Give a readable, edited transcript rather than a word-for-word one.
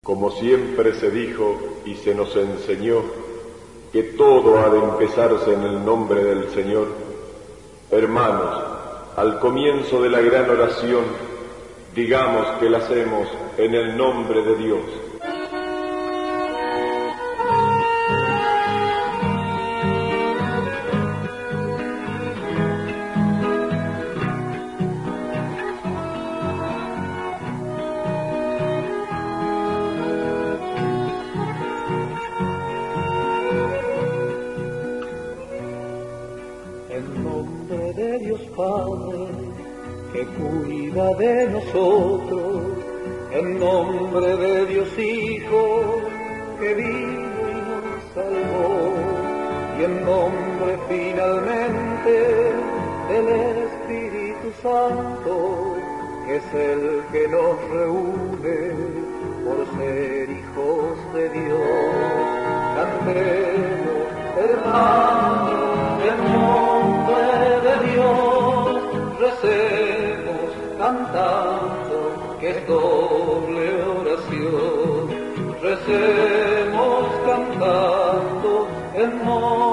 Como siempre se dijo y se nos enseñó que todo ha de empezarse en el nombre del Señor, hermanos, al comienzo de la gran oración, digamos que la hacemos en el nombre de Dios. En nombre de Dios Padre, que cuida de nosotros, en nombre de Dios Hijo, que vino y nos salvó, y en nombre finalmente del Espíritu Santo, que es el que nos reúne por ser hijos de Dios. Cantemos, hermanos, en nombre de Dios, recemos cantando, que es doble oración. Recemos cantando en nombre